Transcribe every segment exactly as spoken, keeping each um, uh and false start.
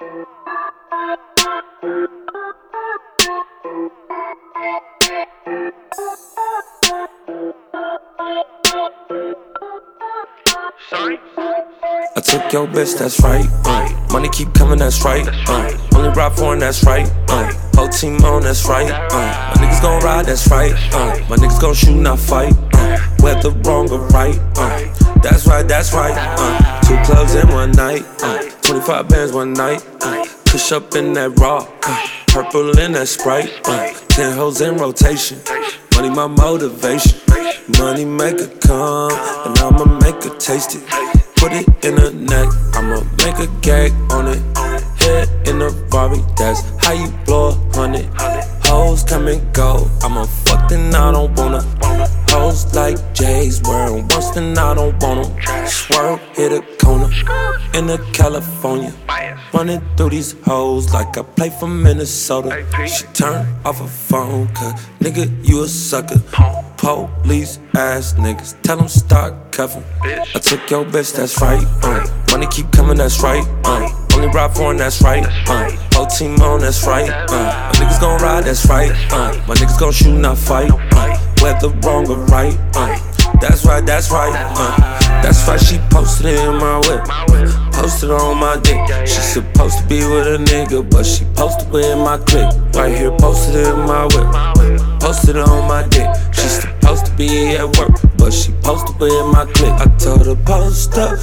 I took your bitch, that's right. Uh. Money keep coming, that's right. Uh. Only ride foreign, that's right. Uh. Whole team on, that's right. Uh. My niggas gon' ride, that's right. Uh. My niggas gon' shoot, not fight. Uh. Whether wrong or right. Uh. That's right, that's right. Uh. Two clubs in one night. Uh. twenty-five bands one night. Uh. Push up in that raw. Uh. Purple in that Sprite. Uh. Ten hoes in rotation. Money my motivation. Money make her come, and I'ma make her taste it. Put it in her neck, I'ma make a gag on it. Head in the Rari, that's how you blow a hundred. Hoes come and go, I'ma fuck then I don't wanna. Hoes like J's wearing worse than I don't want them. Swerve, hit a corner, in the California. Running through these hoes like I play for Minnesota. She turn off her phone, cause nigga, you a sucker. Police ass niggas, tell them start cuffing. I took your bitch, that's right. Uh. Money keep coming, that's right. Uh. Only ride foreign, that's right. Uh. Whole team on, that's right. Uh. My niggas gon' ride, that's right. Uh. My niggas gon' shoot, not fight. Uh. Whether wrong or right. Uh. That's right, that's right. Uh. That's why she posted it in my whip. Posted on my dick. She supposed to be with a nigga, but she posted with my clique. Right here, posted it in my whip. Posted on my dick. She supposed to be at work, but she posted with my clique. I told her post up,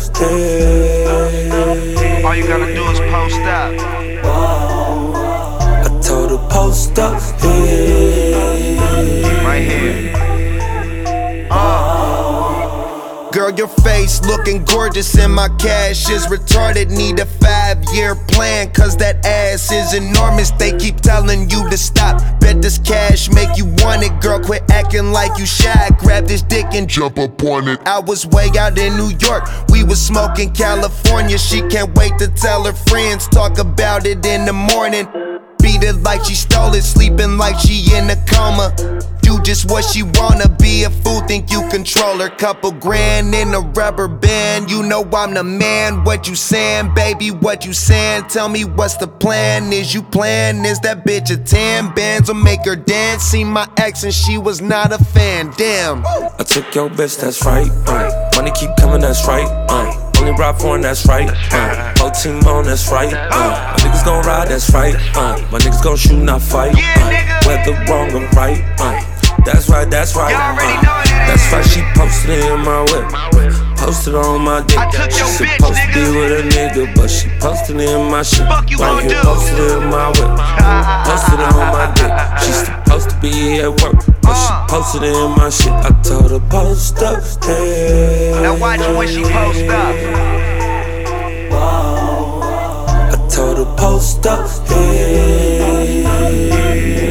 hey. All you gotta do is post up. I told her post up, hey. Right here. Uh. Girl, your face looking gorgeous and my cash is retarded. Need a five-year plan, cause that ass is enormous. They keep telling you to stop. Bet this cash make you want it. Girl, quit acting like you shy. Grab this dick and jump up on it. I was way out in New York, we was smoking California. She can't wait to tell her friends, talk about it in the morning. Beat it like she stole it, sleeping like she in a coma. Do just what she wanna, be a fool, think you control her. Couple grand in a rubber band, you know I'm the man. What you saying, baby, what you saying? Tell me what's the plan, is you plan? Is that bitch a tan? Bands will make her dance. See my ex and she was not a fan, damn. I took your bitch, that's right. Uh. Money keep coming, that's right. Uh. Only ride foreign, that's right. Uh. Whole team on, that's right. Uh. My niggas gon' ride, that's right. Uh. My niggas gon' shoot, not fight. Uh. Whether wrong or right. Uh. That's right, that's right. Uh. That's why she posted it in my whip. Posted on my dick. She supposed to be with a nigga, but she posted it in my shit. Right here, posted it in my whip. Posted it on my dick. She supposed to be at work, but she posted it in my shit. I told her post up, hey. Now watch when she post up. I told her post up, hey.